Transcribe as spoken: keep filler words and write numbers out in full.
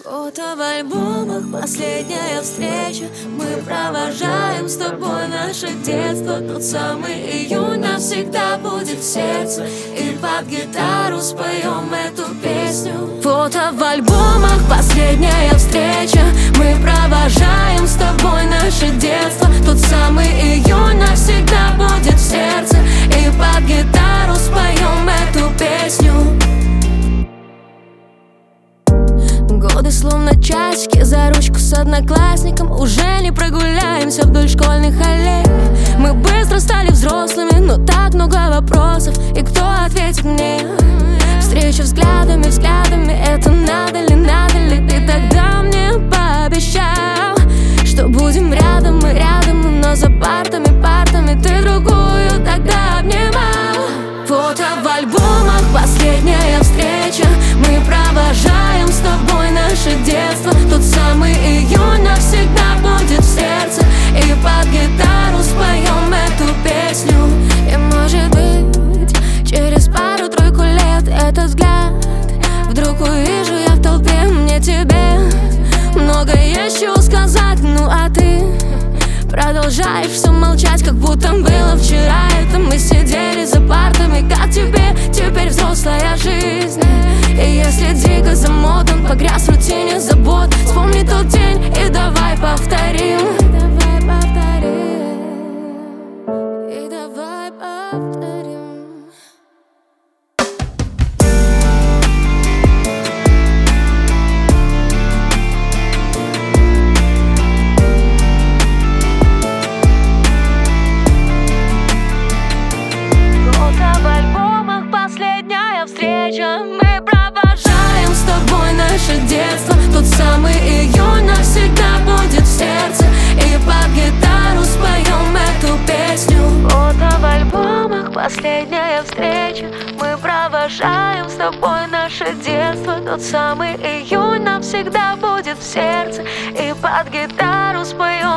Фото в альбомах, последняя встреча. Мы провожаем с тобой наше детство. Тот самый июнь навсегда будет в сердце. И под гитару споем эту песню. Фото в альбомах, последняя встреча. Мы провожаем с тобой наше детство. Тот самый июнь навсегда будет в сердце. И под гитару споем эту песню. Годы словно часики, за ручку с одноклассником. Уже не прогуляемся вдоль школьных аллей. Мы быстро стали взрослыми, но так много вопросов. И кто ответит мне? Встреча взглядами, взглядами. Это надо ли, надо ли? Ты тогда мне пообещал, что будем рядом, мы рядом. Но за партами, партами ты другую тогда обнимал. Фото в альбомах, последняя встреча. Мы провожаем с тобой наше детство. Тот самый июнь навсегда будет в сердце. И под гитару споем эту песню. И может быть, через пару-тройку лет этот взгляд вдруг увижу я в толпе. Мне тебе много есть чего сказать. Ну а ты продолжаешь все молчать, как будто было вчера. Это мы сидели за партами. Как тебе теперь взрослая жизнь? И если дико замотан, погряз в рутине забот, вспомни тот день и давай повторим. Давай повторим. И давай повторим. Фото в альбомах, последняя встреча. Мы провожаем с тобой наше детство. Тот самый июнь навсегда будет в сердце. И под гитару споем эту песню. Фото в альбомах, последняя встреча. Мы провожаем с тобой наше детство. Тот самый июнь навсегда будет в сердце. И под гитару споем